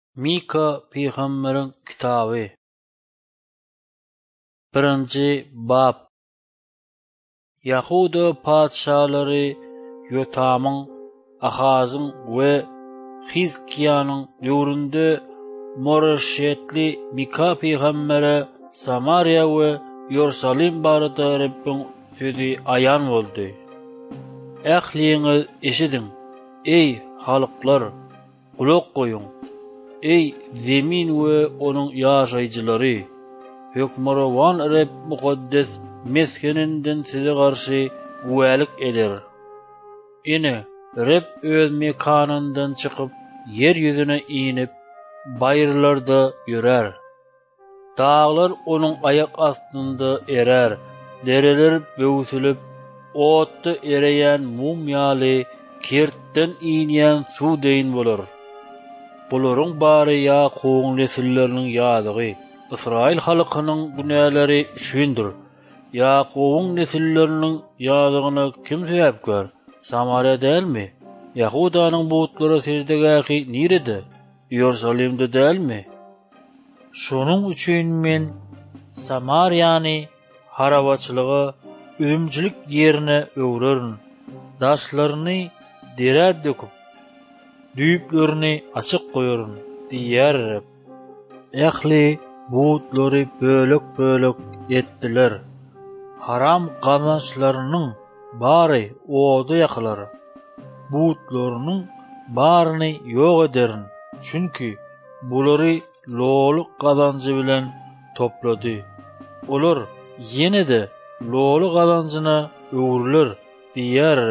Mika Peygamberin kitabı 1. bab Yahuda padşahlary Yotamyň, Ahazyň we Hizkiýanyň döwründe Moreşetli Mika peýgambere Samariýa we Ýerusalim barada Rabbiň sözi aýan boldy. Ähliňiz eşidin, ey halyklar, kulak goýun. Ey zemin we onuň ýaşaýjylary, hökmrawan Rab mukaddes meskeninden size garşy güwälik eder. Ine Rab öz mekanyndan çykyp yer ýüzüne inip baýrlarda ýörer. Dağlar onuň ayak astynda erer, dereler böwsülip otda ereýän mumýaly kertden inýän suw deýin bolar. Bularyň bary Ýakubyň nesilleriniň ýadygy, Israil halkynyň günäleri üçindir. Ýakubyň nesilleriniň ýadygyna kim sebäpkär? Samariýa dälmi? Yahudanyň butlary sejdegäki nirede? Ýerusalimde dälmi? Şonuň üçin men Samariýany harabaçylyga, ölümçilik ýerine öwrerin. Daşlaryny derä döküp, düýplerini açyk goýaryn diýär. Ähli butlary bölek etdiler. Haram gamaçlarynyň bary oda ýakylar. Butlarynyň baryny ýok ederin. Çünki bulary lolu gazanjy bilen toplady. Olar ýene-de lolu gazanjyna öwrüler diýär.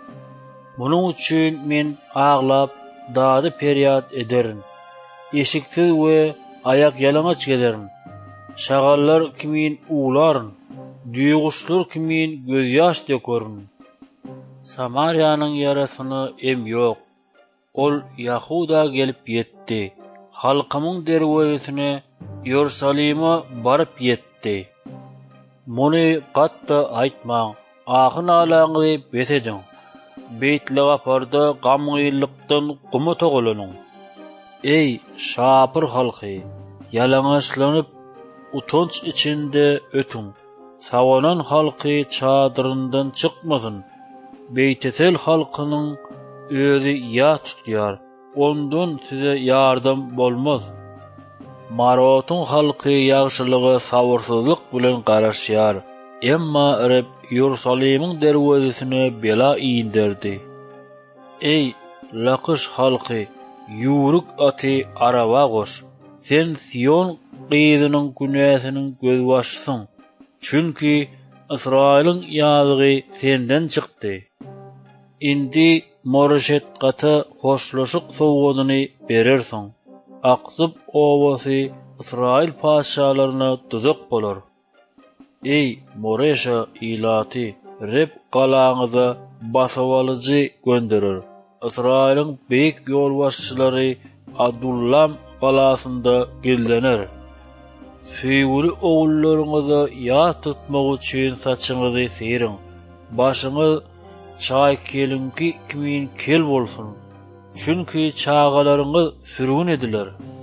Munuň üçin men aglap dady periýat ederin. Eşiksiz we ayak ýalaňaç gederin. Şagallar kimin ularyn, düýguşlar kimin göz ýaş dökerin. Samariýanyň ýarasyny em ýok. Ol Yahuda gelip ýetdi. Halkymyň derwezine Ýerusalima baryp ýetdi. Muny gatda aýtmaň, ahyn alaňy besejiň. Beytli gaparda gamgylykdan gumy togulanyň. Ey şapyr halky, ýalaňaçlanyp utanç içinde ötüň. Sawanan halky çadyryndan çykmasyn. Beytetel halkynyň özü ýa tutýar. Ondan size ýardam bolmaz. Marotyň halky ýagşylygy sabyrsyzlyk bilen garaşýar. Emma Rab Ýerusalimiň derwezine bela iýindirdi. Ey Lakish halky, ýuruk aty araba goş. Sen Sion gyzynyň günäsiniň gözbaşysyň. Çünki Israiliň ýadygy senden çykdy. Indi Moreşet gata hoşlaşyk sowgadyny berersiň. Aqsyp owasy Israil padşalaryna tuzak bolar. Ey Moreşa ilaty, Rab galaňyza basawalyjy gönderir. Israiliň beýik ýolbaşçylary Adullam galasynda geldener. Süýgüli ogullaryňyza ýa tutmak üçin saçyňyzy seýriň. Başyňyz çaý kelinki kimin kel bolsun. Çünki çağalaryňyz sürgün ediler.